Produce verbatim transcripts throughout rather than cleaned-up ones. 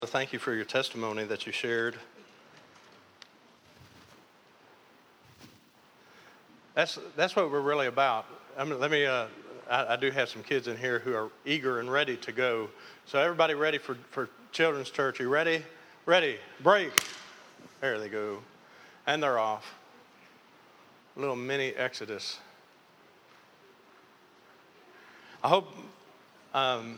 Thank you for your testimony that you shared. That's that's what we're really about. I mean, let me. Uh, I, I do have some kids in here who are eager and ready to go. So everybody ready for, for children's church? You ready? Ready? Break. There they go, and they're off. A little mini exodus. I hope. Um,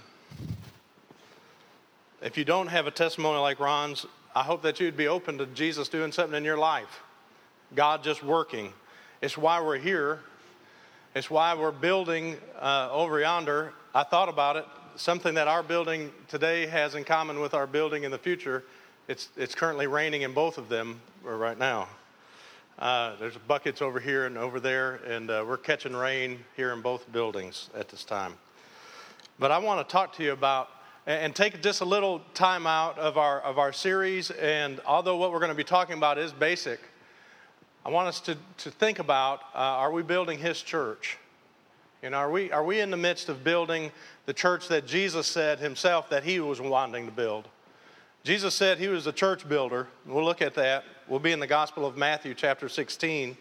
If you don't have a testimony like Ron's, I hope that you'd be open to Jesus doing something in your life. God just working. It's why we're here. It's why we're building uh, over yonder. I thought about it. Something that our building today has in common with our building in the future. It's it's currently raining in both of them right now. Uh, there's buckets over here and over there, and uh, we're catching rain here in both buildings at this time. But I want to talk to you about and take just a little time out of our of our series. And although what we're going to be talking about is basic, I want us to, to think about, uh, are we building His church? You know, are we are we in the midst of building the church that Jesus said Himself that He was wanting to build? Jesus said He was a church builder. We'll look at that. We'll be in the Gospel of Matthew, chapter sixteen.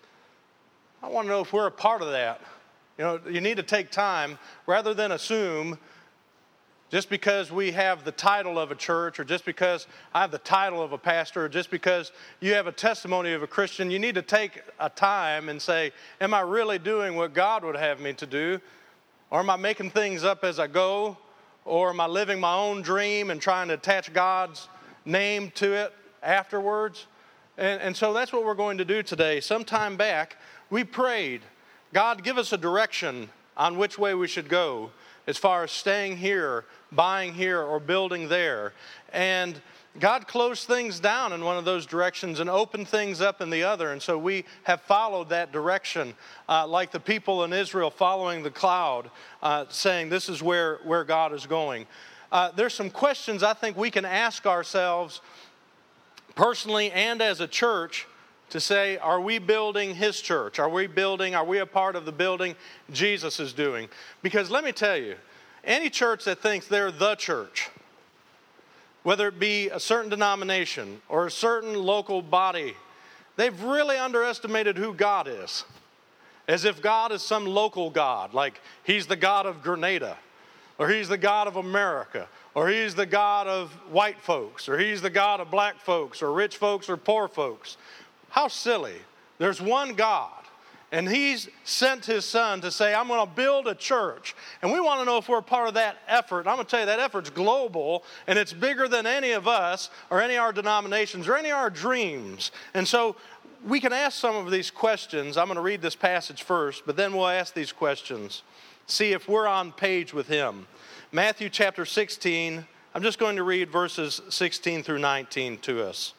I want to know if we're a part of that. You know, you need to take time rather than assume just because we have the title of a church, or just because I have the title of a pastor, or just because you have a testimony of a Christian. You need to take a time and say, am I really doing what God would have me to do? Or am I making things up as I go? Or am I living my own dream and trying to attach God's name to it afterwards? And, and so that's what we're going to do today. Some time back, we prayed, God, give us a direction on which way we should go as far as staying here, buying here, or building there. And God closed things down in one of those directions and opened things up in the other. And so we have followed that direction, uh, like the people in Israel following the cloud, uh, saying this is where, where God is going. Uh, there's some questions I think we can ask ourselves personally and as a church to say, are we building His church? Are we building, are we a part of the building Jesus is doing? Because let me tell you, any church that thinks they're the church, whether it be a certain denomination or a certain local body, they've really underestimated who God is. As if God is some local God, like He's the God of Grenada, or He's the God of America, or He's the God of white folks, or He's the God of black folks, or rich folks, or poor folks. How silly. There's one God, and He's sent His Son to say, I'm going to build a church. And we want to know if we're a part of that effort. And I'm going to tell you, that effort's global, and it's bigger than any of us, or any of our denominations, or any of our dreams. And so we can ask some of these questions. I'm going to read this passage first, but then we'll ask these questions. See if we're on page with Him. Matthew chapter sixteen, I'm just going to read verses sixteen through nineteen to us.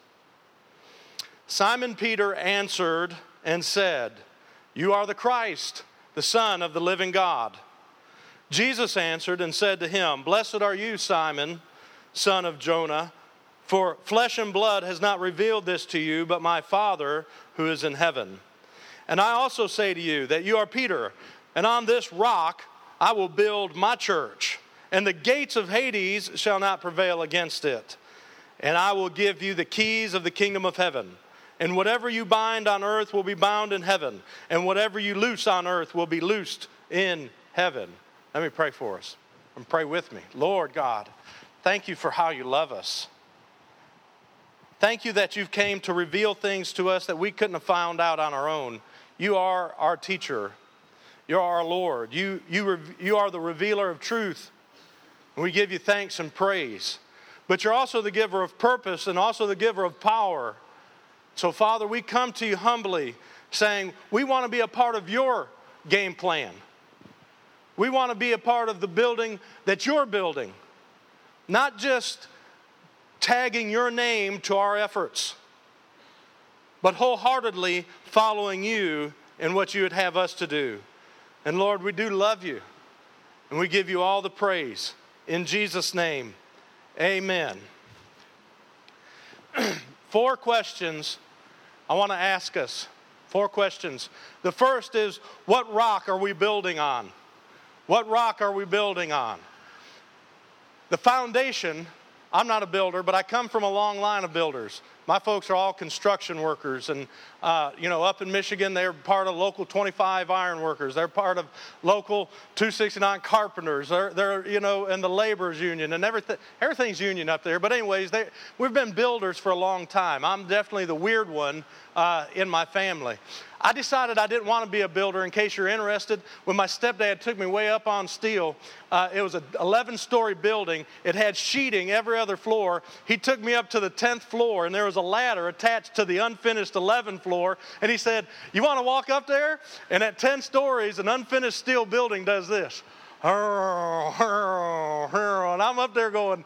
Simon Peter answered and said, You are the Christ, the Son of the living God. Jesus answered and said to him, Blessed are you, Simon, son of Jonah, for flesh and blood has not revealed this to you, but my Father who is in heaven. And I also say to you that you are Peter, and on this rock I will build my church, and the gates of Hades shall not prevail against it. And I will give you the keys of the kingdom of heaven. And whatever you bind on earth will be bound in heaven. And whatever you loose on earth will be loosed in heaven. Let me pray for us. And pray with me. Lord God, thank you for how you love us. Thank you that you've came to reveal things to us that we couldn't have found out on our own. You are our teacher. You're our Lord. You, you, you are the revealer of truth. And we give you thanks and praise. But you're also the giver of purpose and also the giver of power. So, Father, we come to you humbly saying we want to be a part of your game plan. We want to be a part of the building that you're building, not just tagging your name to our efforts, but wholeheartedly following you in what you would have us to do. And, Lord, we do love you, and we give you all the praise. In Jesus' name, amen. Four questions I want to ask us. Four questions. The first is, what rock are we building on? What rock are we building on? The foundation I'm not a builder, but I come from a long line of builders. My folks are all construction workers, and uh, you know, up in Michigan, they're part of local twenty-five iron workers. They're part of local two sixty-nine carpenters. They're, they're you know, in the laborers union, and everything. Everything's union up there. But anyways, they, we've been builders for a long time. I'm definitely the weird one uh, in my family. I decided I didn't want to be a builder. In case you're interested, when my stepdad took me way up on steel, uh, it was an eleven-story building. It had sheeting every other floor. He took me up to the tenth floor, and there was a ladder attached to the unfinished eleventh floor. And he said, "You want to walk up there?" And at ten stories, an unfinished steel building does this. And I'm up there going,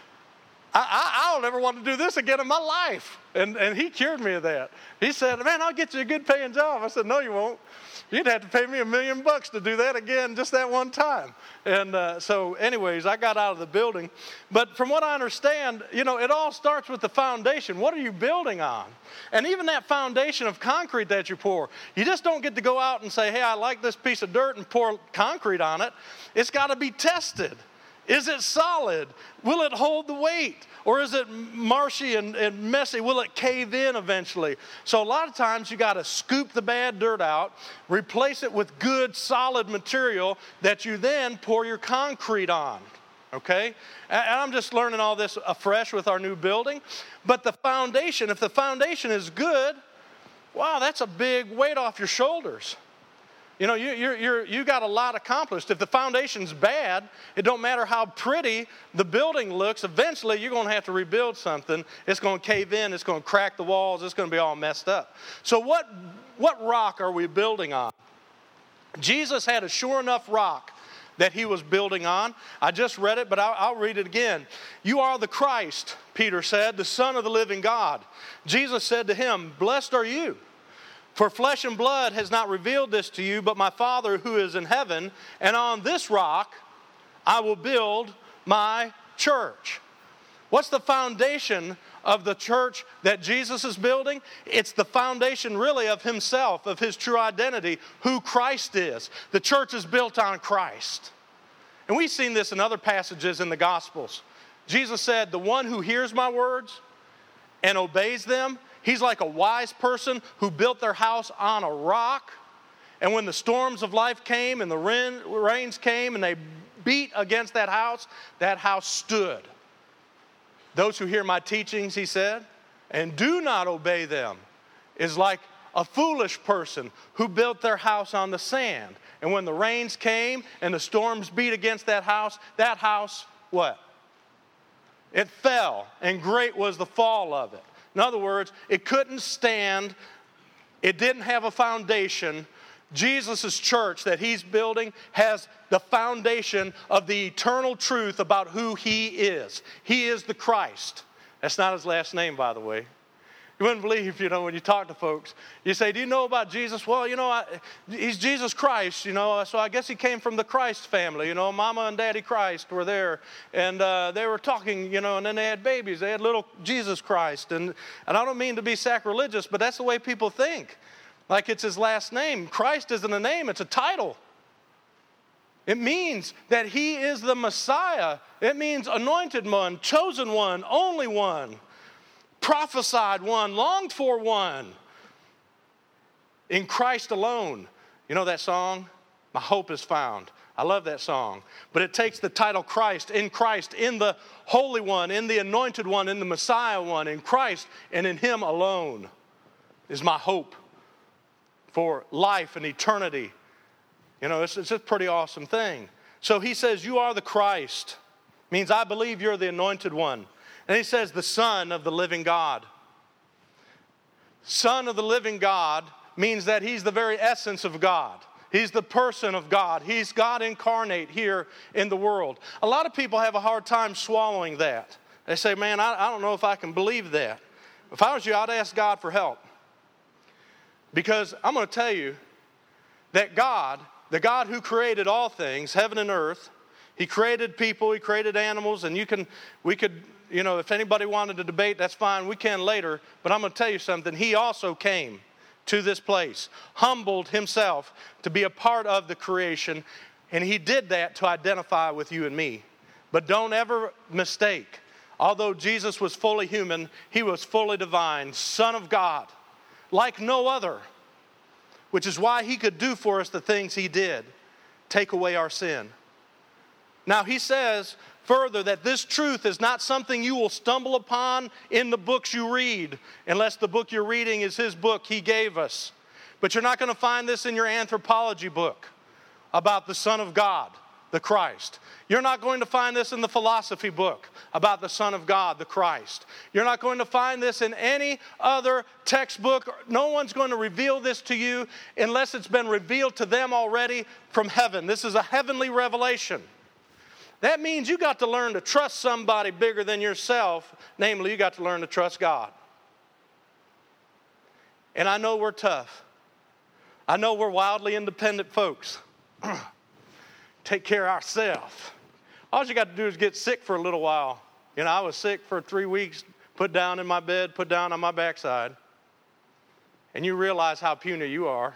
I, I, I don't ever want to do this again in my life. And, and he cured me of that. He said, "Man, I'll get you a good paying job." I said, "No, you won't. You'd have to pay me a million bucks to do that again just that one time." And uh, so anyways, I got out of the building. But from what I understand, you know, it all starts with the foundation. What are you building on? And even that foundation of concrete that you pour, you just don't get to go out and say, "Hey, I like this piece of dirt," and pour concrete on it. It's got to be tested. Is it solid? Will it hold the weight? Or is it marshy and, and messy? Will it cave in eventually? So a lot of times you got to scoop the bad dirt out, replace it with good, solid material that you then pour your concrete on. Okay? And I'm just learning all this afresh with our new building. But the foundation, if the foundation is good, wow, that's a big weight off your shoulders. You know, you you're, you're, you got a lot accomplished. If the foundation's bad, it don't matter how pretty the building looks. Eventually, you're going to have to rebuild something. It's going to cave in. It's going to crack the walls. It's going to be all messed up. So what, what rock are we building on? Jesus had a sure enough rock that he was building on. I just read it, but I'll, I'll read it again. "You are the Christ," Peter said, "the Son of the living God." Jesus said to him, "Blessed are you. For flesh and blood has not revealed this to you, but my Father who is in heaven. And on this rock I will build my church." What's the foundation of the church that Jesus is building? It's the foundation really of himself, of his true identity, who Christ is. The church is built on Christ. And we've seen this in other passages in the Gospels. Jesus said, "The one who hears my words and obeys them, he's like a wise person who built their house on a rock. And when the storms of life came and the rain, rains came and they beat against that house, that house stood. Those who hear my teachings," he said, "and do not obey them is like a foolish person who built their house on the sand. And when the rains came and the storms beat against that house, that house," what? "It fell, and great was the fall of it." In other words, it couldn't stand. It didn't have a foundation. Jesus' church that he's building has the foundation of the eternal truth about who he is. He is the Christ. That's not his last name, by the way. You wouldn't believe, you know, when you talk to folks, you say, "Do you know about Jesus?" "Well, you know, I, he's Jesus Christ, you know, so I guess he came from the Christ family. You know, Mama and Daddy Christ were there, and uh, they were talking, you know, and then they had babies. They had little Jesus Christ." And, and I don't mean to be sacrilegious, but that's the way people think. Like it's his last name. Christ isn't a name, it's a title. It means that he is the Messiah. It means anointed one, chosen one, only one, prophesied one, longed for one. In Christ alone. You know that song? "My hope is found." I love that song. But it takes the title Christ, in Christ, in the Holy One, in the Anointed One, in the Messiah One, in Christ, and in him alone is my hope for life and eternity. You know, it's, it's a pretty awesome thing. So he says, "You are the Christ." Means I believe you're the Anointed One. And he says, "the Son of the living God." Son of the living God means that he's the very essence of God. He's the person of God. He's God incarnate here in the world. A lot of people have a hard time swallowing that. They say, "Man, I, I don't know if I can believe that." If I was you, I'd ask God for help. Because I'm going to tell you that God, the God who created all things, heaven and earth, he created people, he created animals, and you can, we could, you know, if anybody wanted to debate, that's fine, we can later, but I'm going to tell you something. He also came to this place, humbled himself to be a part of the creation, and he did that to identify with you and me. But don't ever mistake Although Jesus was fully human, he was fully divine, Son of God, like no other, which is why he could do for us the things he did, take away our sin. Now he says further that this truth is not something you will stumble upon in the books you read, unless the book you're reading is his book he gave us. But you're not going to find this in your anthropology book about the Son of God, the Christ. You're not going to find this in the philosophy book about the Son of God, the Christ. You're not going to find this in any other textbook. No one's going to reveal this to you unless it's been revealed to them already from heaven. This is a heavenly revelation. That means you got to learn to trust somebody bigger than yourself. Namely, you got to learn to trust God. And I know we're tough. I know we're wildly independent folks. Take care of ourselves. All you got to do is get sick for a little while. You know, I was sick for three weeks, put down in my bed, put down on my backside. And you realize how puny you are.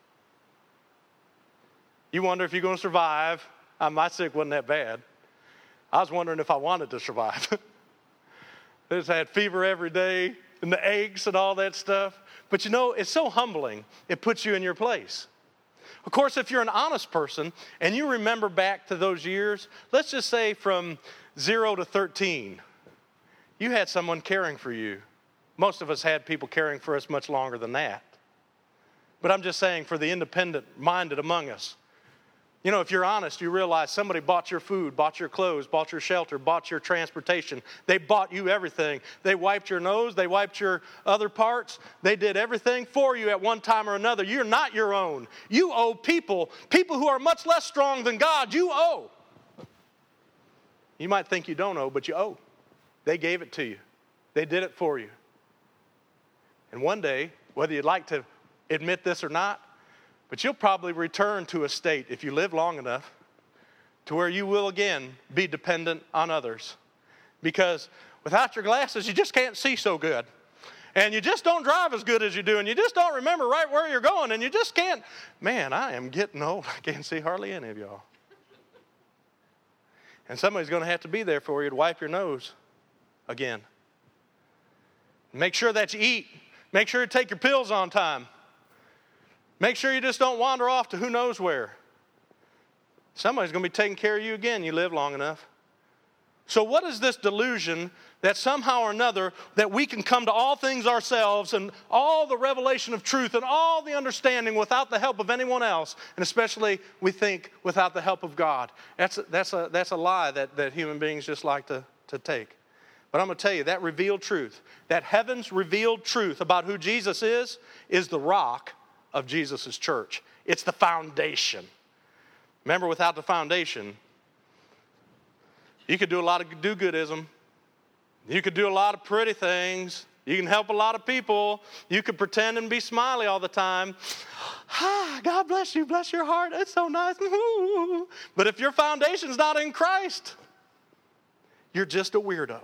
You wonder if you're going to survive. Uh, my sick wasn't that bad. I was wondering if I wanted to survive. I just had fever every day and the aches and all that stuff. But you know, it's so humbling. It puts you in your place. Of course, if you're an honest person and you remember back to those years, let's just say from zero to thirteen, you had someone caring for you. Most of us had people caring for us much longer than that. But I'm just saying for the independent-minded among us, you know, if you're honest, you realize somebody bought your food, bought your clothes, bought your shelter, bought your transportation. They bought you everything. They wiped your nose. They wiped your other parts. They did everything for you at one time or another. You're not your own. You owe people, people who are much less strong than God, you owe. You might think you don't owe, but you owe. They gave it to you. They did it for you. And one day, whether you'd like to admit this or not, but you'll probably return to a state, if you live long enough, to where you will again be dependent on others. Because without your glasses, you just can't see so good. And you just don't drive as good as you do. And you just don't remember right where you're going. And you just can't. Man, I am getting old. I can't see hardly any of y'all. And somebody's going to have to be there for you to wipe your nose again. Make sure that you eat. Make sure you take your pills on time. Make sure you just don't wander off to who knows where. Somebody's going to be taking care of you again. You live long enough. So what is this delusion that somehow or another that we can come to all things ourselves and all the revelation of truth and all the understanding without the help of anyone else, and especially we think without the help of God? That's a, that's a, that's a lie that, that human beings just like to, to take. But I'm going to tell you, that revealed truth, that heaven's revealed truth about who Jesus is, is the rock of Jesus' church. It's the foundation. Remember, without the foundation, you could do a lot of do-goodism. You could do a lot of pretty things. You can help a lot of people. You could pretend and be smiley all the time. Ah, God bless you, bless your heart. It's so nice. But if your foundation's not in Christ, you're just a weirdo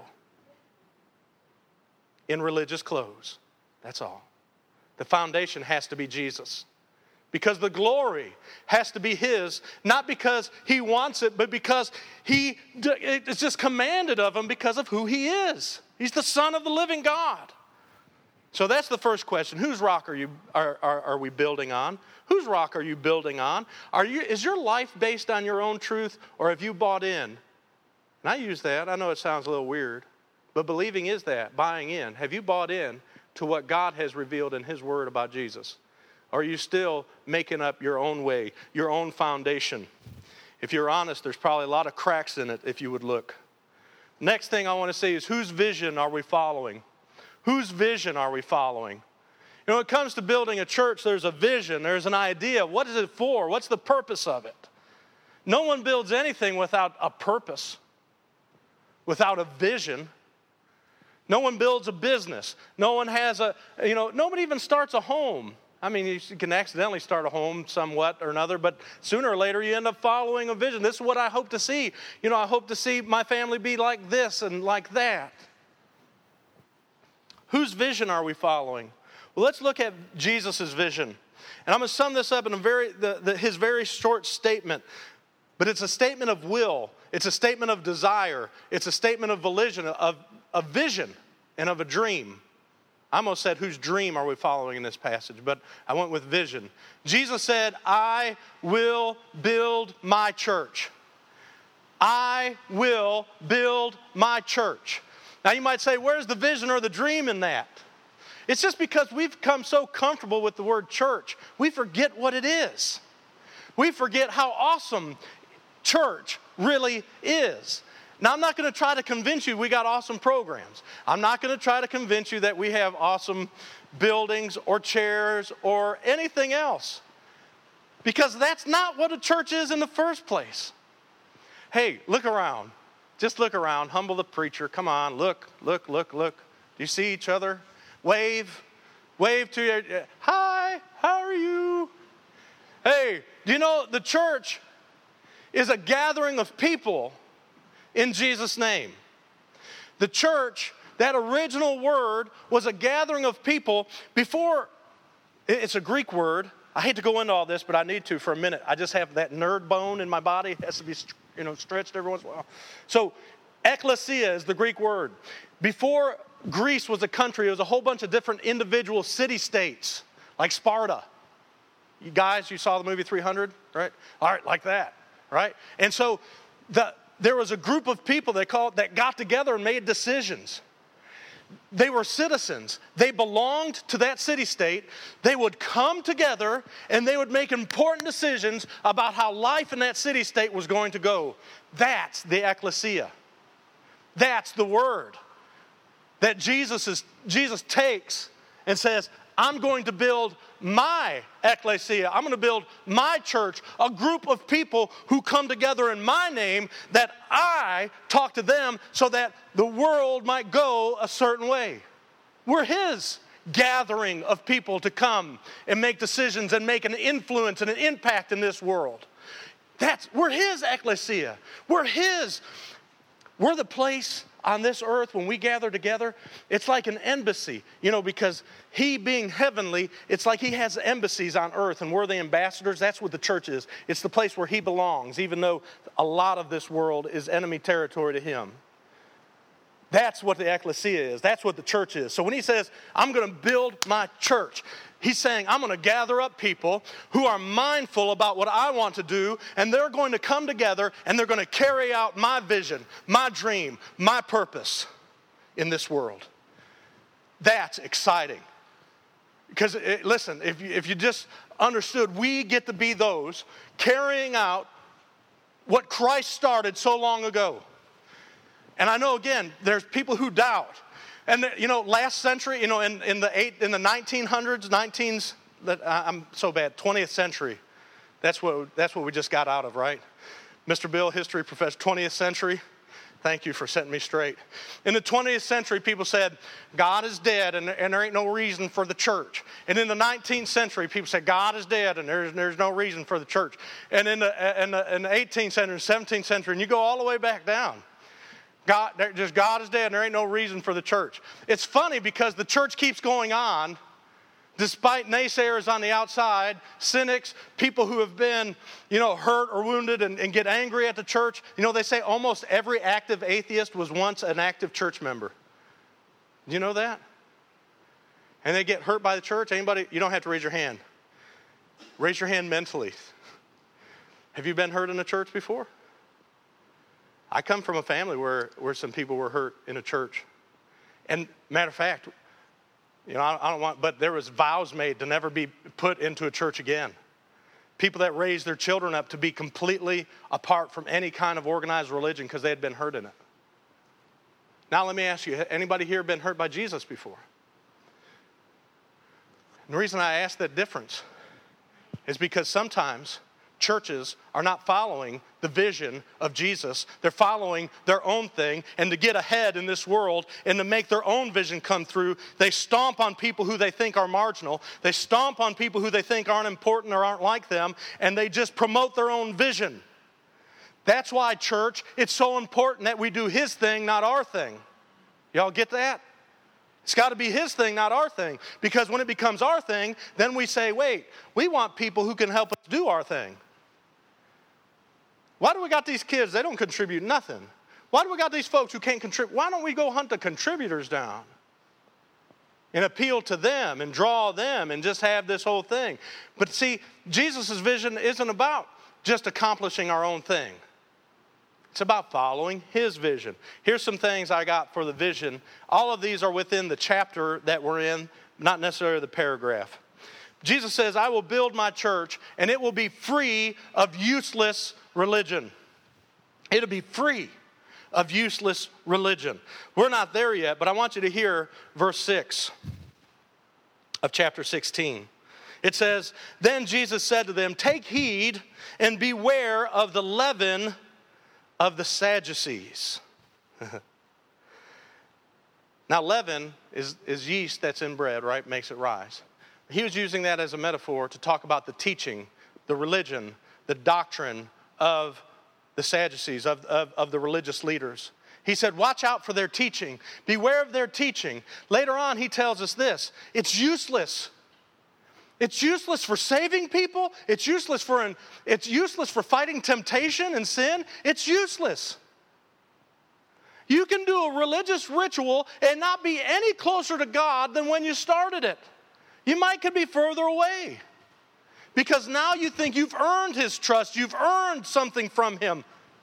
in religious clothes. That's all. The foundation has to be Jesus. Because the glory has to be his, not because he wants it, but because he it's just commanded of him because of who he is. He's the Son of the living God. So that's the first question. Whose rock are you are, are, are we building on? Whose rock are you building on? Are you is your life based on your own truth, or have you bought in? And I use that. I know it sounds a little weird, but believing is that, buying in. Have you bought in to what God has revealed in his word about Jesus? Or are you still making up your own way, your own foundation? If you're honest, there's probably a lot of cracks in it if you would look. Next thing I want to say is, whose vision are we following? Whose vision are we following? You know, when it comes to building a church, there's a vision, there's an idea. What is it for? What's the purpose of it? No one builds anything without a purpose, without a vision. No one builds a business. No one has a, you know, nobody even starts a home. I mean, you can accidentally start a home somewhat or another, but sooner or later you end up following a vision. This is what I hope to see. You know, I hope to see my family be like this and like that. Whose vision are we following? Well, let's look at Jesus' vision. And I'm going to sum this up in a very the, the, his very short statement. But it's a statement of will. It's a statement of desire. It's a statement of volition, of, of vision, and of a dream. I almost said, whose dream are we following in this passage? But I went with vision. Jesus said, I will build my church. I will build my church. Now you might say, where's the vision or the dream in that? It's just because we've become so comfortable with the word church, we forget what it is. We forget how awesome church really is. Now, I'm not going to try to convince you we got awesome programs. I'm not going to try to convince you that we have awesome buildings or chairs or anything else. Because that's not what a church is in the first place. Hey, look around. Just look around. Humble the preacher. Come on. Look, look, look, look. Do you see each other? Wave. Wave to your... Hi, how are you? Hey, do you know the church is a gathering of people in Jesus' name. The church, that original word, was a gathering of people before, it's a Greek word. I hate to go into all this, but I need to for a minute. I just have that nerd bone in my body. It has to be, you know, stretched every once in a while. So, ecclesia is the Greek word. Before Greece was a country, it was a whole bunch of different individual city-states, like Sparta. You guys, you saw the movie three hundred, right? All right, like that, right? And so, the there was a group of people they called, that got together and made decisions. They were citizens. They belonged to that city-state. They would come together and they would make important decisions about how life in that city-state was going to go. That's the ecclesia. That's the word that Jesus is, Jesus takes and says, I'm going to build my ecclesia. I'm going to build my church, a group of people who come together in my name, that I talk to them so that the world might go a certain way. We're his gathering of people to come and make decisions and make an influence and an impact in this world. That's, we're his ecclesia. We're his. We're the place on this earth when we gather together. It's like an embassy, you know, because he being heavenly, it's like he has embassies on earth and we're the ambassadors. That's what the church is. It's the place where he belongs, even though a lot of this world is enemy territory to him. That's what the ecclesia is. That's what the church is. So when he says, I'm going to build my church, he's saying, I'm going to gather up people who are mindful about what I want to do, and they're going to come together, and they're going to carry out my vision, my dream, my purpose in this world. That's exciting. Because, it, listen, if you, if you just understood, we get to be those carrying out what Christ started so long ago. And I know, again, there's people who doubt. And, you know, last century, you know, in, in the eight, in the nineteen hundreds, nineteens, that I'm so bad, twentieth century. That's what, that's what we just got out of, right? Mister Bill, history professor, twentieth century. Thank you for setting me straight. In the twentieth century, people said, God is dead and, and there ain't no reason for the church. And in the nineteenth century, people said, God is dead and there's, there's no reason for the church. And in the, in the, in the eighteenth century, seventeenth century, and you go all the way back down. God, just God is dead and there ain't no reason for the church. It's funny because the church keeps going on despite naysayers on the outside, cynics, people who have been, you know, hurt or wounded and, and get angry at the church. You know, they say almost every active atheist was once an active church member. Do you know that? And they get hurt by the church. Anybody? You don't have to raise your hand. Raise your hand mentally. Have you been hurt in a church before? I come from a family where, where some people were hurt in a church. And matter of fact, you know, I, I don't want, but there was vows made to never be put into a church again. People that raised their children up to be completely apart from any kind of organized religion because they had been hurt in it. Now let me ask you, anybody here been hurt by Jesus before? And the reason I ask that difference is because sometimes churches are not following the vision of Jesus. They're following their own thing, and to get ahead in this world and to make their own vision come through, they stomp on people who they think are marginal. They stomp on people who they think aren't important or aren't like them, and they just promote their own vision. That's why, church, it's so important that we do his thing, not our thing. Y'all get that? It's got to be his thing, not our thing. Because when it becomes our thing, then we say, wait, we want people who can help us do our thing. Why do we got these kids? They don't contribute nothing. Why do we got these folks who can't contribute? Why don't we go hunt the contributors down and appeal to them and draw them and just have this whole thing? But see, Jesus' vision isn't about just accomplishing our own thing. It's about following his vision. Here's some things I got for the vision. All of these are within the chapter that we're in, not necessarily the paragraph. Jesus says, I will build my church and it will be free of useless religion. It'll be free of useless religion. We're not there yet, but I want you to hear verse six of chapter sixteen. It says, then Jesus said to them, take heed and beware of the leaven of the Sadducees. Now, leaven is, is yeast that's in bread, right? Makes it rise. He was using that as a metaphor to talk about the teaching, the religion, the doctrine of the Sadducees, of, of, of the religious leaders. He said, watch out for their teaching. Beware of their teaching. Later on, he tells us this. It's useless. It's useless for saving people. It's useless for an, it's useless for fighting temptation and sin. It's useless. You can do a religious ritual and not be any closer to God than when you started it. You might could be further away because now you think you've earned his trust. You've earned something from him.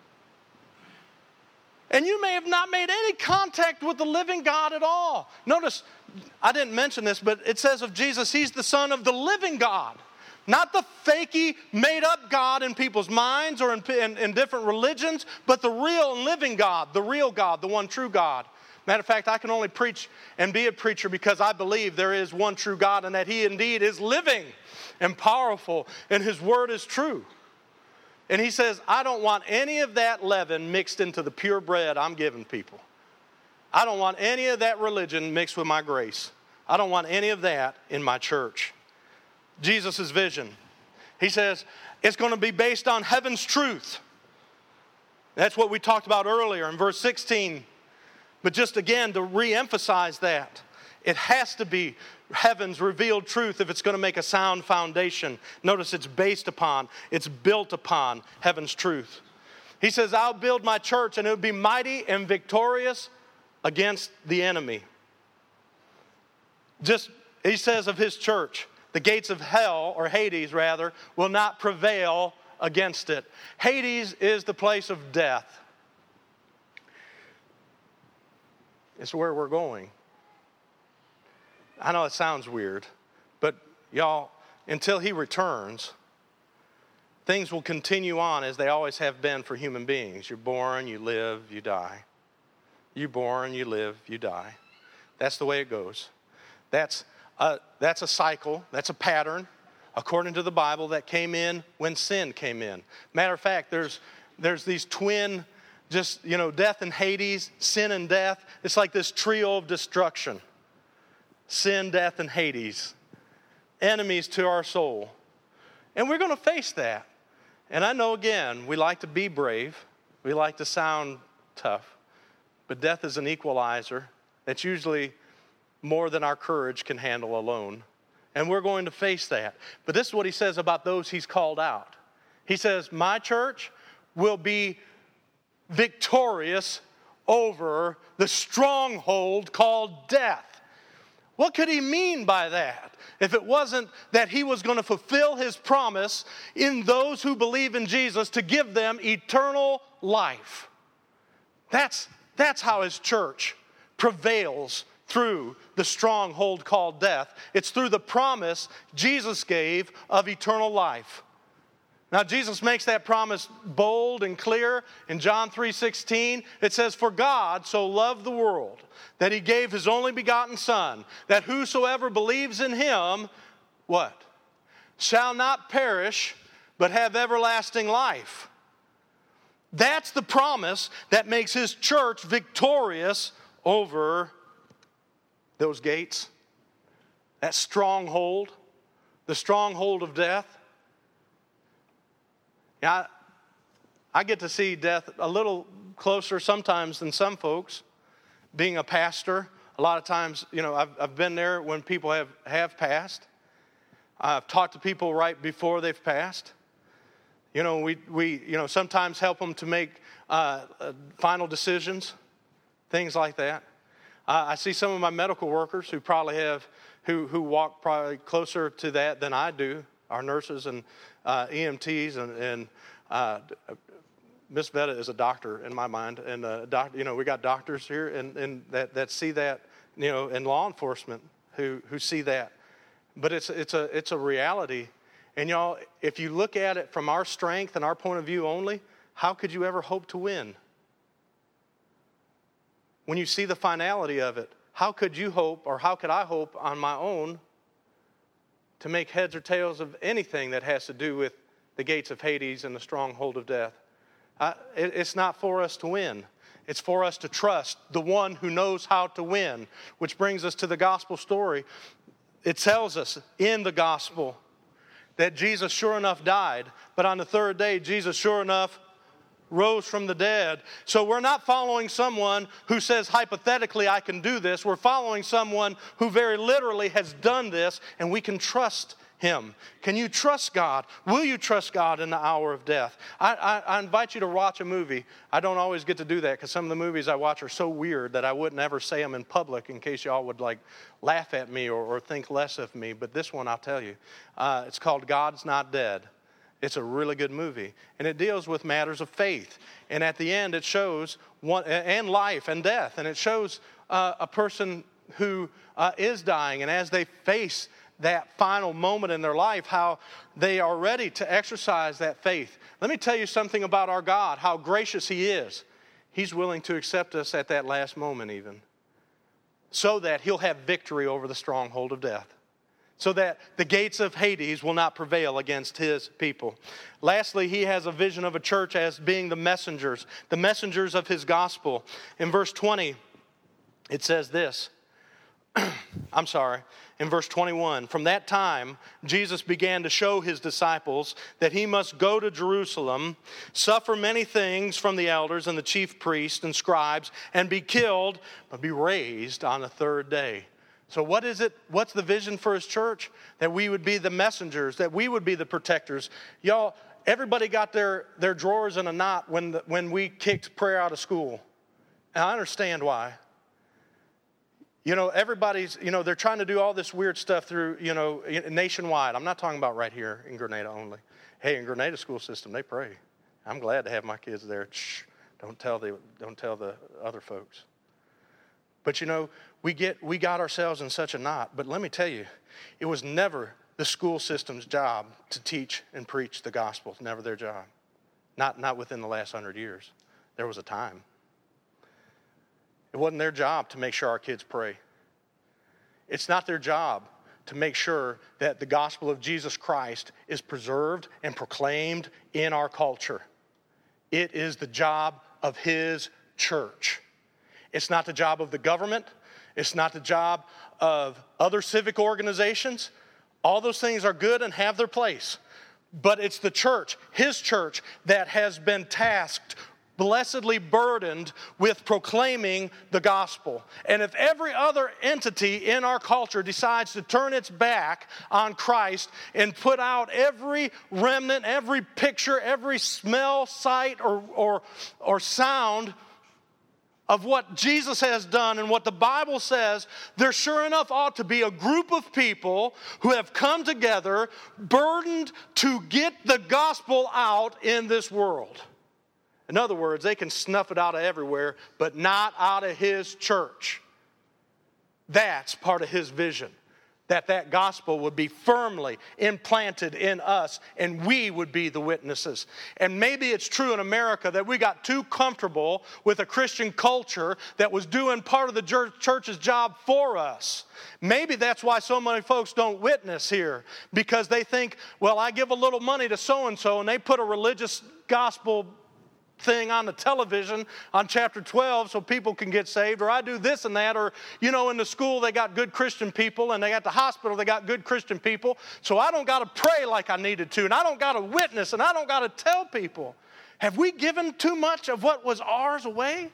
And you may have not made any contact with the living God at all. Notice, I didn't mention this, but it says of Jesus, he's the Son of the living God. Not the fakey, made-up God in people's minds or in, in, in different religions, but the real and living God, the real God, the one true God. Matter of fact, I can only preach and be a preacher because I believe there is one true God and that he indeed is living and powerful and his word is true. And he says, I don't want any of that leaven mixed into the pure bread I'm giving people. I don't want any of that religion mixed with my grace. I don't want any of that in my church. Jesus' vision. He says, it's going to be based on heaven's truth. That's what we talked about earlier in verse sixteen. But just again, to re-emphasize that, it has to be heaven's revealed truth if it's going to make a sound foundation. Notice it's based upon, it's built upon heaven's truth. He says, I'll build my church and it will be mighty and victorious against the enemy. Just, he says of his church, the gates of hell, or Hades rather, will not prevail against it. Hades is the place of death. It's where we're going. I know it sounds weird, but y'all, until he returns, things will continue on as they always have been for human beings. You're born, you live, you die. You're born, you live, you die. That's the way it goes. That's a, that's a cycle, that's a pattern, according to the Bible, that came in when sin came in. Matter of fact, there's there's these twin, just, you know, death and Hades, sin and death. It's like this trio of destruction. Sin, death, and Hades. Enemies to our soul. And we're going to face that. And I know, again, we like to be brave. We like to sound tough. But death is an equalizer that's usually more than our courage can handle alone. And we're going to face that. But this is what he says about those he's called out. He says, my church will be victorious over the stronghold called death. What could he mean by that? If it wasn't that he was going to fulfill his promise in those who believe in Jesus to give them eternal life. That's, that's how his church prevails through the stronghold called death. It's through the promise Jesus gave of eternal life. Now, Jesus makes that promise bold and clear in John three sixteen. It says, for God so loved the world that he gave his only begotten Son, that whosoever believes in him, what? Shall not perish, but have everlasting life. That's the promise that makes his church victorious over those gates, that stronghold, the stronghold of death. I, I get to see death a little closer sometimes than some folks. Being a pastor, a lot of times, you know, I've, I've been there when people have, have passed. I've talked to people right before they've passed. You know, we, we you know, sometimes help them to make uh, uh, final decisions, things like that. Uh, I see some of my medical workers who probably have, who, who walk probably closer to that than I do, our nurses and uh, E M Ts and, and uh, Miss Vetta is a doctor in my mind, and uh, doc, you know we got doctors here and, and that, that see that, you know, and law enforcement who, who see that. But it's it's a it's a reality, and y'all, if you look at it from our strength and our point of view only, how could you ever hope to win? When you see the finality of it, how could you hope, or how could I hope on my own to make heads or tails of anything that has to do with the gates of Hades and the stronghold of death? Uh, it, it's not for us to win. It's for us to trust the one who knows how to win, which brings us to the gospel story. It tells us in the gospel that Jesus sure enough died, but on the third day, Jesus sure enough rose from the dead. So we're not following someone who says, hypothetically, I can do this. We're following someone who very literally has done this, and we can trust him. Can you trust God? Will you trust God in the hour of death? I, I, I invite you to watch a movie. I don't always get to do that because some of the movies I watch are so weird that I wouldn't ever say them in public in case y'all would like laugh at me or, or think less of me. But this one, I'll tell you, uh, it's called God's Not Dead. It's a really good movie, and it deals with matters of faith. And at the end, it shows one, and life and death, and it shows uh, a person who uh, is dying, and as they face that final moment in their life, how they are ready to exercise that faith. Let me tell you something about our God, how gracious he is. He's willing to accept us at that last moment even, so that he'll have victory over the stronghold of death, so that the gates of Hades will not prevail against his people. Lastly, he has a vision of a church as being the messengers, the messengers of his gospel. In verse twenty, it says this. I'm sorry. In verse twenty-one, from that time, Jesus began to show his disciples that he must go to Jerusalem, suffer many things from the elders and the chief priests and scribes, and be killed, but be raised on the third day. So what is it? What's the vision for his church? That we would be the messengers, that we would be the protectors. Y'all, everybody got their, their drawers in a knot when, the, when we kicked prayer out of school. And I understand why. You know, everybody's, you know, they're trying to do all this weird stuff through, you know, nationwide. I'm not talking about right here in Grenada only. Hey, in Grenada school system, they pray. I'm glad to have my kids there. Shh, don't tell the, don't tell the other folks. But, you know, we get, we got ourselves in such a knot. But let me tell you, it was never the school system's job to teach and preach the gospel. It's never their job. Not, not within the last hundred years. There was a time. It wasn't their job to make sure our kids pray. It's not their job to make sure that the gospel of Jesus Christ is preserved and proclaimed in our culture. It is the job of his church. It's not the job of the government. It's not the job of other civic organizations. All those things are good and have their place. But it's the church, his church, that has been tasked, blessedly burdened with proclaiming the gospel. And if every other entity in our culture decides to turn its back on Christ and put out every remnant, every picture, every smell, sight, or, or, or sound of what Jesus has done and what the Bible says, there sure enough ought to be a group of people who have come together burdened to get the gospel out in this world. In other words, they can snuff it out of everywhere, but not out of his church. That's part of his vision, that that gospel would be firmly implanted in us, and we would be the witnesses. And maybe it's true in America that we got too comfortable with a Christian culture that was doing part of the church's job for us. Maybe that's why so many folks don't witness here, because they think, well, I give a little money to so-and-so, and they put a religious gospel thing on the television on chapter twelve so people can get saved, or I do this and that, or, you know, in the school they got good Christian people, and they got the hospital they got good Christian people, so I don't got to pray like I needed to, and I don't got to witness, and I don't got to tell people. Have we given too much of what was ours away?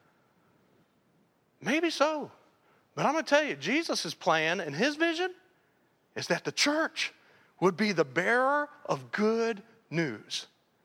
Maybe so. But I'm going to tell you, Jesus' plan and his vision is that the church would be the bearer of good news.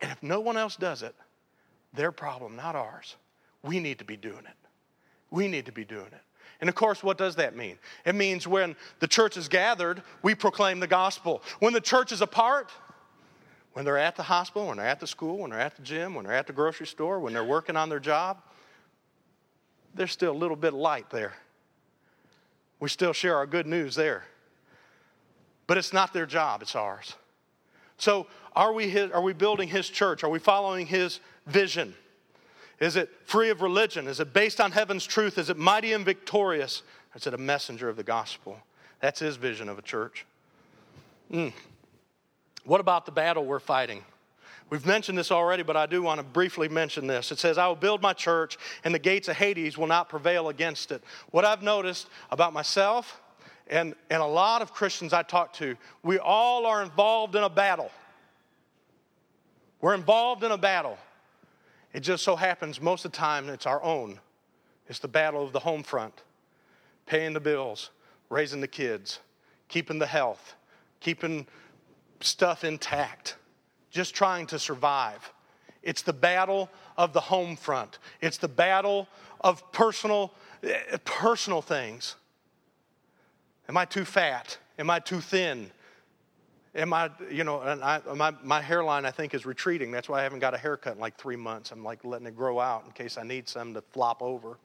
And if no one else does it, their problem, not ours. We need to be doing it. We need to be doing it. And of course, what does that mean? It means when the church is gathered, we proclaim the gospel. When the church is apart, when they're at the hospital, when they're at the school, when they're at the gym, when they're at the grocery store, when they're working on their job, there's still a little bit of light there. We still share our good news there. But it's not their job, it's ours. So are we his, are we building his church? Are we following his vision? Is it free of religion? Is it based on heaven's truth? Is it mighty and victorious? Or is it a messenger of the gospel? That's his vision of a church. Mm. What about the battle we're fighting? We've mentioned this already, but I do want to briefly mention this. It says, I will build my church, and the gates of Hades will not prevail against it. What I've noticed about myself and, and a lot of Christians I talk to, we all are involved in a battle. We're involved in a battle. It just so happens most of the time it's our own. It's the battle of the home front. Paying the bills, raising the kids, keeping the health, keeping stuff intact, just trying to survive. It's the battle of the home front. It's the battle of personal, personal things. Am I too fat? Am I too thin? Am I, you know, and I, my, my hairline, I think, is retreating. That's why I haven't got a haircut in like three months. I'm like letting it grow out in case I need some to flop over.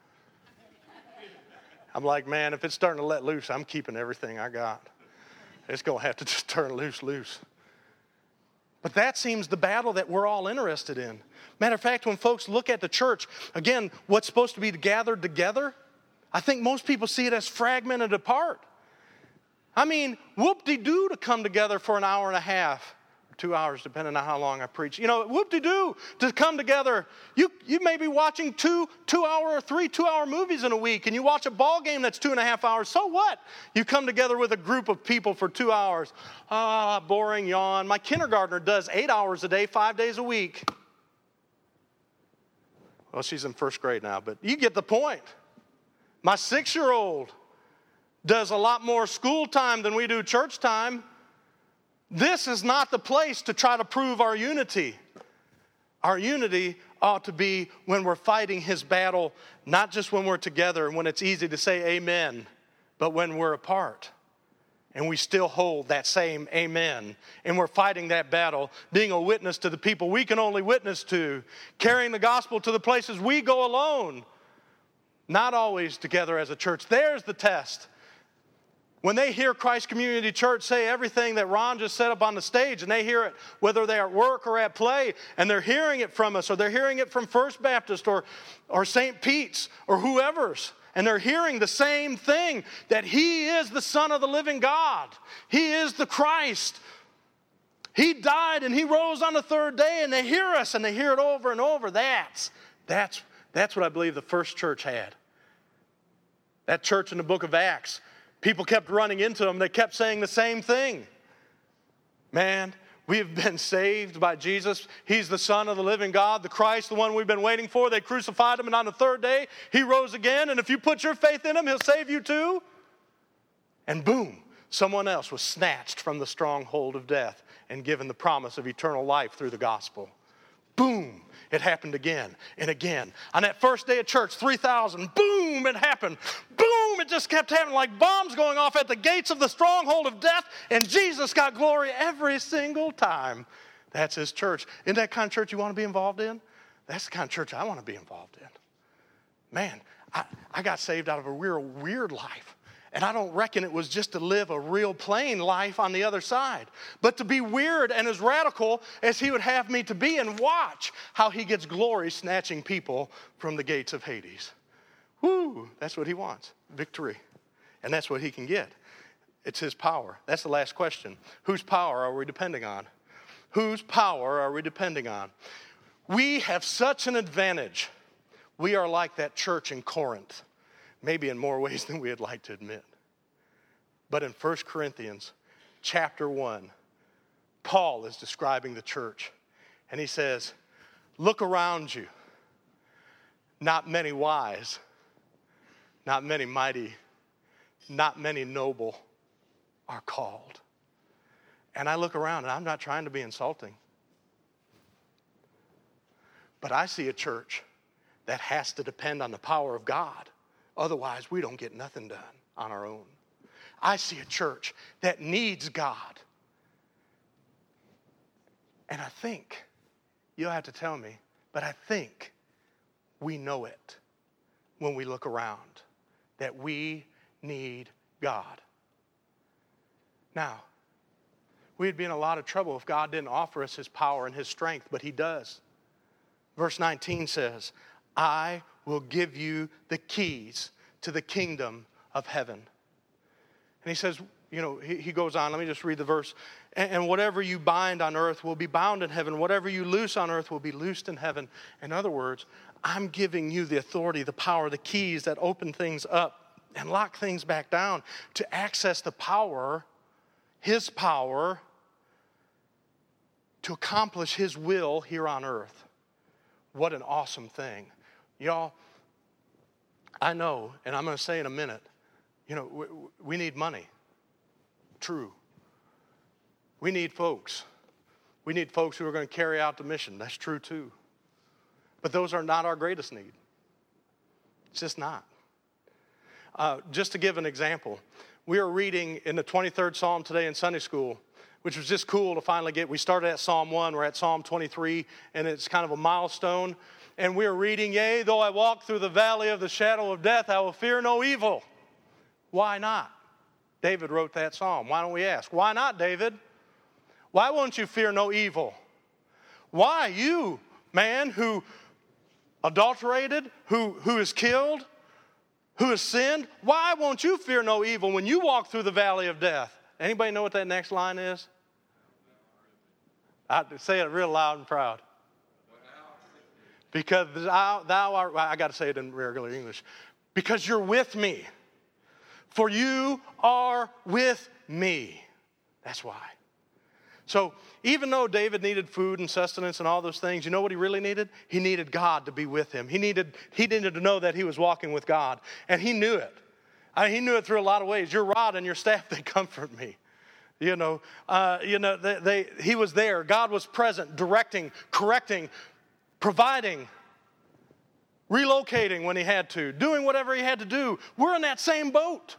I'm like, man, if it's starting to let loose, I'm keeping everything I got. It's going to have to just turn loose, loose. But that seems the battle that we're all interested in. Matter of fact, when folks look at the church, again, what's supposed to be gathered together, I think most people see it as fragmented apart. I mean, whoop-de-doo to come together for an hour and a half, or two hours, depending on how long I preach. You know, whoop-de-doo to come together. You you may be watching two two-hour or three two-hour movies in a week, and you watch a ball game that's two and a half hours. So what? You come together with a group of people for two hours. Ah, boring, yawn. My kindergartner does eight hours a day, five days a week. Well, she's in first grade now, but you get the point. My six-year-old does a lot more school time than we do church time. This is not the place to try to prove our unity. Our unity ought to be when we're fighting his battle, not just when we're together and when it's easy to say amen, but when we're apart. And we still hold that same amen. And we're fighting that battle, being a witness to the people we can only witness to, carrying the gospel to the places we go alone, not always together as a church. There's the test. When they hear Christ Community Church say everything that Ron just said up on the stage, and they hear it whether they're at work or at play, and they're hearing it from us, or they're hearing it from First Baptist or, or Saint Pete's or whoever's, and they're hearing the same thing, that he is the Son of the living God. He is the Christ. He died and he rose on the third day, and they hear us, and they hear it over and over. That's, that's, that's what I believe the first church had. That church in the book of Acts. People kept running into them. They kept saying the same thing. Man, we have been saved by Jesus. He's the Son of the living God, the Christ, the one we've been waiting for. They crucified him, and on the third day, he rose again. And if you put your faith in him, he'll save you too. And boom, someone else was snatched from the stronghold of death and given the promise of eternal life through the gospel. Boom, it happened again and again. On that first day of church, three thousand, boom, it happened. Boom, it just kept happening like bombs going off at the gates of the stronghold of death, and Jesus got glory every single time. That's his church. Isn't that kind of church you want to be involved in? That's the kind of church I want to be involved in. Man, I, I got saved out of a real weird life. And I don't reckon it was just to live a real plain life on the other side, but to be weird and as radical as he would have me to be, and watch how he gets glory snatching people from the gates of Hades. Woo, that's what he wants, victory. And that's what he can get. It's his power. That's the last question. Whose power are we depending on? Whose power are we depending on? We have such an advantage. We are like that church in Corinth. Maybe in more ways than we'd like to admit. But in First Corinthians chapter one, Paul is describing the church. And he says, look around you. Not many wise, not many mighty, not many noble are called. And I look around, and I'm not trying to be insulting. But I see a church that has to depend on the power of God. Otherwise, we don't get nothing done on our own. I see a church that needs God. And I think, you'll have to tell me, but I think we know it when we look around, that we need God. Now, we'd be in a lot of trouble if God didn't offer us his power and his strength, but he does. Verse nineteen says, I will give you the keys to the kingdom of heaven. And he says, you know, he, he goes on, let me just read the verse. And, and whatever you bind on earth will be bound in heaven. Whatever you loose on earth will be loosed in heaven. In other words, I'm giving you the authority, the power, the keys that open things up and lock things back down to access the power, his power, to accomplish his will here on earth. What an awesome thing. Y'all, I know, and I'm going to say in a minute, you know, we, we need money. True. We need folks. We need folks who are going to carry out the mission. That's true too. But those are not our greatest need. It's just not. Uh, just to give an example, we are reading in the twenty-third Psalm today in Sunday school, which was just cool to finally get. We started at Psalm one, we're at Psalm twenty-three, and it's kind of a milestone. And we're reading, yea, though I walk through the valley of the shadow of death, I will fear no evil. Why not? David wrote that psalm. Why don't we ask? Why not, David? Why won't you fear no evil? Why you, man, who adulterated, who, who is killed, who has sinned, why won't you fear no evil when you walk through the valley of death? Anybody know what that next line is? I say it real loud and proud. Because thou, thou art, I got to say it in regular English. Because you're with me. For you are with me. That's why. So even though David needed food and sustenance and all those things, you know what he really needed? He needed God to be with him. He needed, he needed to know that he was walking with God. And he knew it. I mean, he knew it through a lot of ways. Your rod and your staff, they comfort me. You know, uh, you know, they, they, he was there. God was present, directing, correcting, providing, relocating when he had to, doing whatever he had to do. We're in that same boat.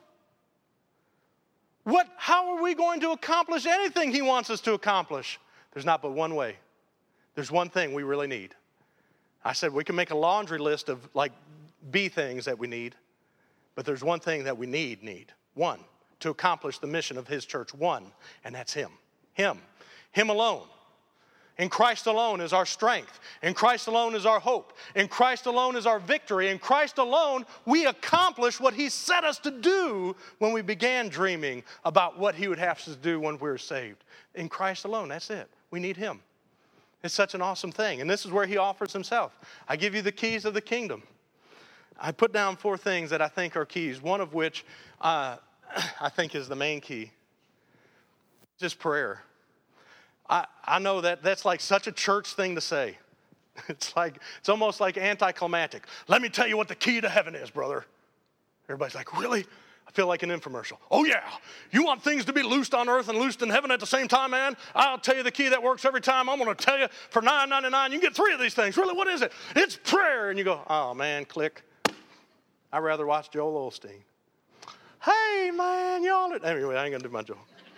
What, how are we going to accomplish anything he wants us to accomplish? There's not but one way. There's one thing we really need. I said we can make a laundry list of like B things that we need, but there's one thing that we need, need. One, to accomplish the mission of his church. One, and that's him. Him. Him alone. In Christ alone is our strength. In Christ alone is our hope. In Christ alone is our victory. In Christ alone, we accomplish what he set us to do when we began dreaming about what he would have us to do when we were saved. In Christ alone, that's it. We need him. It's such an awesome thing. And this is where he offers himself. I give you the keys of the kingdom. I put down four things that I think are keys, one of which uh, I think is the main key. Just prayer. I, I know that that's like such a church thing to say. It's like, it's almost like anticlimactic. Let me tell you what the key to heaven is, brother. Everybody's like, really? I feel like an infomercial. Oh yeah, you want things to be loosed on earth and loosed in heaven at the same time, man? I'll tell you the key that works every time. I'm going to tell you for nine ninety-nine, you can get three of these things. Really, what is it? It's prayer. And you go, oh man, click. I'd rather watch Joel Osteen. Hey man, y'all. Anyway, I ain't going to do my Joel.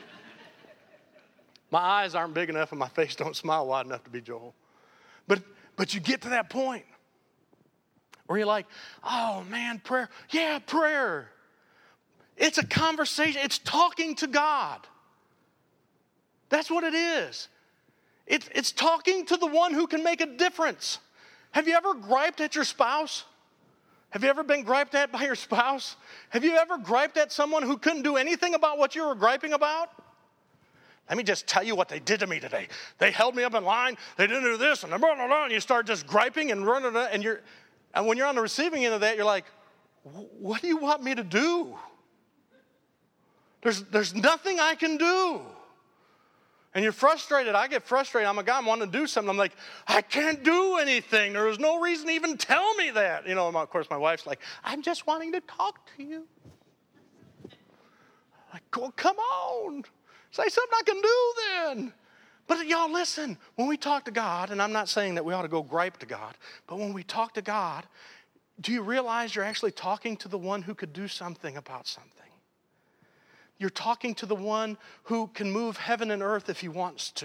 My eyes aren't big enough and my face don't smile wide enough to be Joel. But but you get to that point where you're like, oh man, prayer. Yeah, prayer. It's a conversation. It's talking to God. That's what it is. It, it's talking to the one who can make a difference. Have you ever griped at your spouse? Have you ever been griped at by your spouse? Have you ever griped at someone who couldn't do anything about what you were griping about? Let me just tell you what they did to me today. They held me up in line. They didn't do this, and blah, blah, blah, and you start just griping and running, and you're, and when you're on the receiving end of that, you're like, what do you want me to do? There's, there's nothing I can do. And you're frustrated. I get frustrated. I'm a guy, I'm wanting to do something. I'm like, I can't do anything. There was no reason to even tell me that. You know, of course, my wife's like, I'm just wanting to talk to you. Like, well, come on. Say something I can do then. But y'all listen, when we talk to God, and I'm not saying that we ought to go gripe to God, but when we talk to God, do you realize you're actually talking to the one who could do something about something? You're talking to the one who can move heaven and earth if he wants to.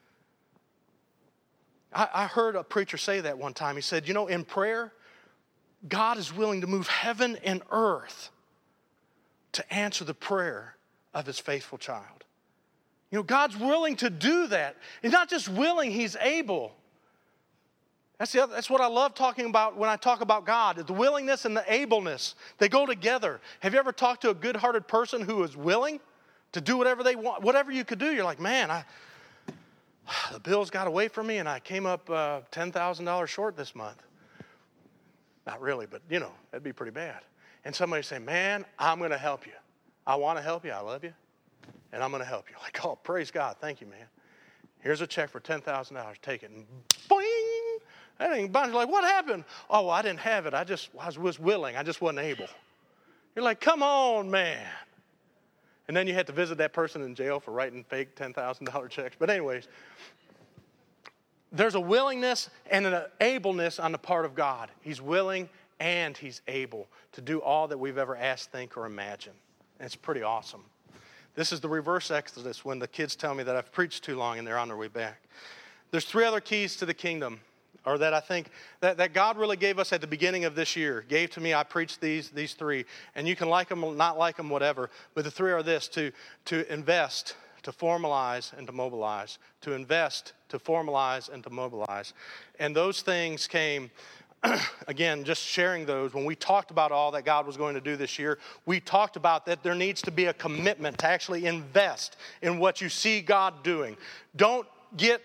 I, I heard a preacher say that one time. He said, you know, in prayer, God is willing to move heaven and earth to answer the prayer of his faithful child. You know, God's willing to do that. He's not just willing, he's able. That's, the other, that's what I love talking about when I talk about God. The willingness and the ableness, they go together. Have you ever talked to a good-hearted person who is willing to do whatever they want, whatever you could do? You're like, man, I, the bills got away from me and I came up uh, ten thousand dollars short this month. Not really, but, you know, that'd be pretty bad. And somebody say, man, I'm going to help you. I want to help you. I love you. And I'm going to help you. Like, oh, praise God. Thank you, man. Here's a check for ten thousand dollars. Take it. And boing. That ain't bound. You're like, what happened? Oh, well, I didn't have it. I just I was willing. I just wasn't able. You're like, come on, man. And then you had to visit that person in jail for writing fake ten thousand dollars checks. But anyways, there's a willingness and an ableness on the part of God. He's willing and he's able to do all that we've ever asked, think, or imagine. And it's pretty awesome. This is the reverse exodus when the kids tell me that I've preached too long and they're on their way back. There's three other keys to the kingdom, or that I think that, that God really gave us at the beginning of this year. Gave to me, I preached these, these three. And you can like them, not like them, whatever. But the three are this: to, to invest, to formalize, and to mobilize. To invest, to formalize, and to mobilize. And those things came, again, just sharing those. When we talked about all that God was going to do this year, we talked about that there needs to be a commitment to actually invest in what you see God doing. Don't get,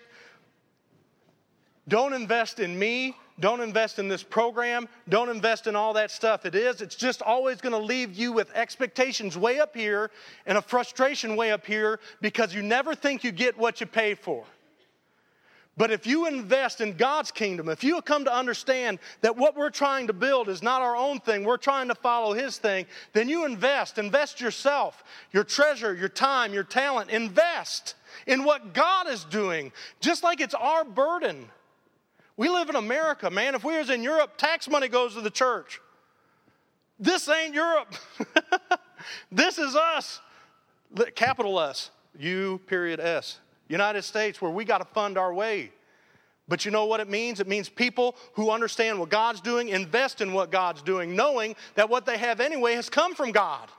don't invest in me. Don't invest in this program. Don't invest in all that stuff. It is, it's just always going to leave you with expectations way up here and a frustration way up here because you never think you get what you pay for. But if you invest in God's kingdom, if you come to understand that what we're trying to build is not our own thing, we're trying to follow his thing, then you invest. Invest yourself, your treasure, your time, your talent. Invest in what God is doing, just like it's our burden. We live in America, man. If we was in Europe, tax money goes to the church. This ain't Europe. This is us. Capital S, U period S. United States, where we got to fund our way. But you know what it means? It means people who understand what God's doing, invest in what God's doing, knowing that what they have anyway has come from God.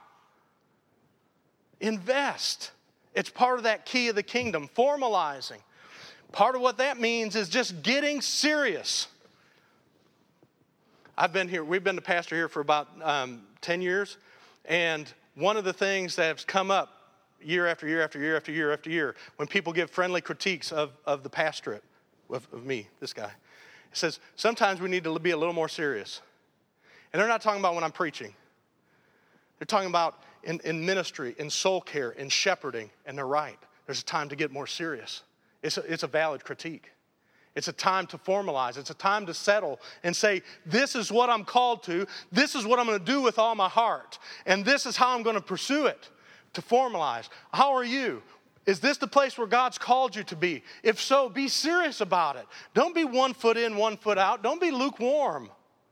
Invest. It's part of that key of the kingdom, formalizing. Part of what that means is just getting serious. I've been here, we've been the pastor here for about um, ten years, and one of the things that has come up year after year after year after year after year, when people give friendly critiques of, of the pastorate, of, of me, this guy, it says, sometimes we need to be a little more serious. And they're not talking about when I'm preaching. They're talking about in, in ministry, in soul care, in shepherding, and they're right. There's a time to get more serious. It's a, it's a valid critique. It's a time to formalize. It's a time to settle and say, this is what I'm called to. This is what I'm going to do with all my heart. And this is how I'm going to pursue it. To formalize. How are you? Is this the place where God's called you to be? If so, be serious about it. Don't be one foot in, one foot out. Don't be lukewarm.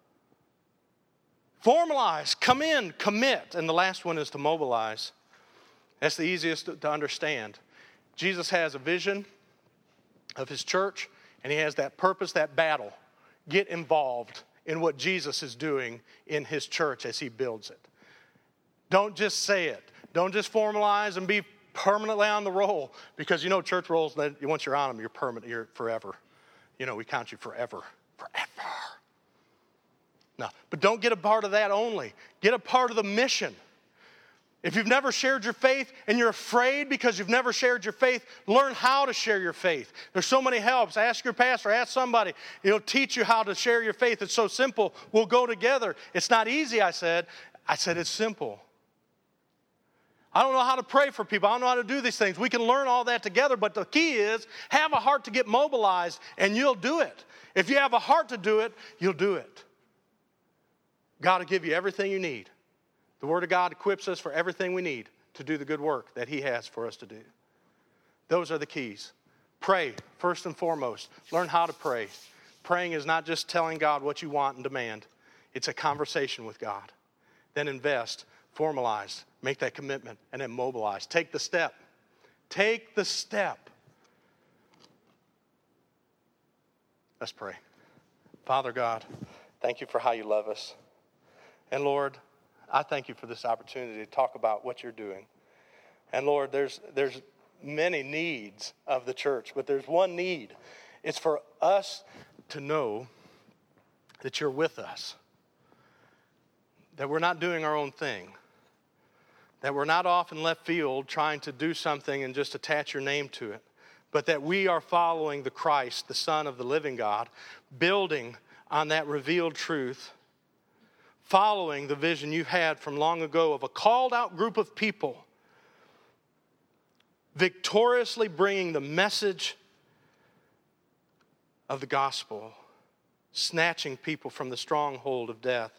Formalize, come in, commit. And the last one is to mobilize. That's the easiest to understand. Jesus has a vision of his church, and he has that purpose, that battle. Get involved in what Jesus is doing in his church as he builds it. Don't just say it. Don't just formalize and be permanently on the roll, because you know church rolls, once you're on them, you're permanent, you're forever. You know, we count you forever. Forever. No, but don't get a part of that only. Get a part of the mission. If you've never shared your faith and you're afraid because you've never shared your faith, learn how to share your faith. There's so many helps. Ask your pastor, ask somebody. He'll teach you how to share your faith. It's so simple. We'll go together. It's not easy, I said. I said it's simple. I don't know how to pray for people. I don't know how to do these things. We can learn all that together, but the key is have a heart to get mobilized, and you'll do it. If you have a heart to do it, you'll do it. God will give you everything you need. The Word of God equips us for everything we need to do the good work that He has for us to do. Those are the keys. Pray, first and foremost. Learn how to pray. Praying is not just telling God what you want and demand. It's a conversation with God. Then invest, formalize, make that commitment, and then mobilize. Take the step. Take the step. Let's pray. Father God, thank you for how you love us. And Lord, I thank you for this opportunity to talk about what you're doing. And Lord, there's there's many needs of the church, but there's one need. It's for us to know that you're with us, that we're not doing our own thing, that we're not off in left field trying to do something and just attach your name to it, but that we are following the Christ, the Son of the living God, building on that revealed truth, following the vision you had from long ago of a called out group of people victoriously bringing the message of the gospel, snatching people from the stronghold of death.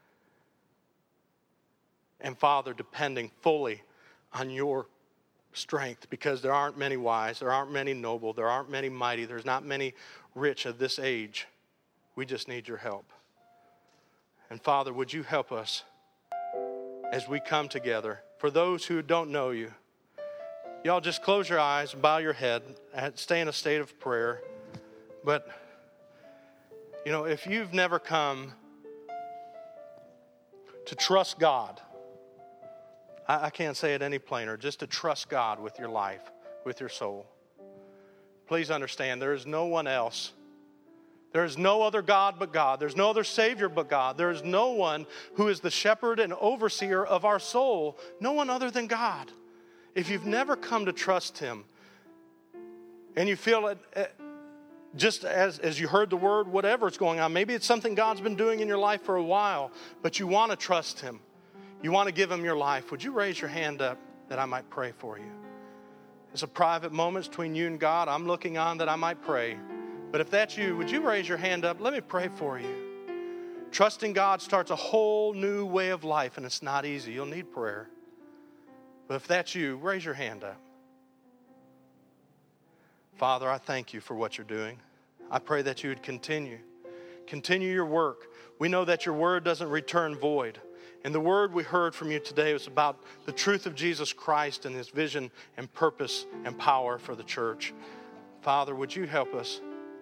And Father, depending fully on your strength, because there aren't many wise, there aren't many noble, there aren't many mighty, there's not many rich of this age. We just need your help. And Father, would you help us as we come together? For those who don't know you, y'all just close your eyes and bow your head and stay in a state of prayer. But, you know, if you've never come to trust God, I, I can't say it any plainer, just to trust God with your life, with your soul. Please understand, there is no one else. There is no other God but God. There's no other Savior but God. There is no one who is the shepherd and overseer of our soul. No one other than God. If you've never come to trust him and you feel it just as, as you heard the word, whatever is going on, maybe it's something God's been doing in your life for a while, but you want to trust him. You want to give him your life. Would you raise your hand up that I might pray for you? It's a private moment between you and God. I'm looking on that I might pray. But if that's you, would you raise your hand up? Let me pray for you. Trusting God starts a whole new way of life, and it's not easy. You'll need prayer. But if that's you, raise your hand up. Father, I thank you for what you're doing. I pray that you would continue. Continue your work. We know that your word doesn't return void. And the word we heard from you today was about the truth of Jesus Christ and his vision and purpose and power for the church. Father, would you help us?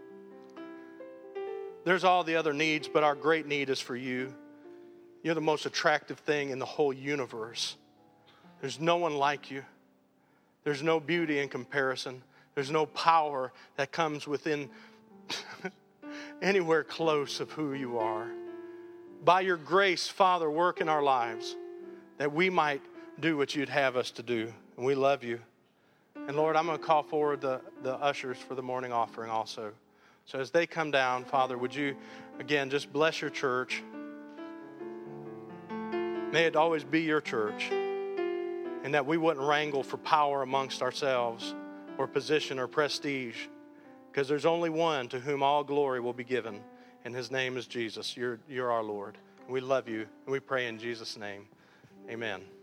There's all the other needs, but our great need is for you. You're the most attractive thing in the whole universe. There's no one like you. There's no beauty in comparison. There's no power that comes within anywhere close of who you are. By your grace, Father, work in our lives that we might do what you'd have us to do. And we love you. And Lord, I'm going to call forward the, the ushers for the morning offering also. So as they come down, Father, would you, again, just bless your church. May it always be your church. And that we wouldn't wrangle for power amongst ourselves or position or prestige. Because there's only one to whom all glory will be given. And his name is Jesus. You're, you're our Lord. We love you. And we pray in Jesus' name. Amen.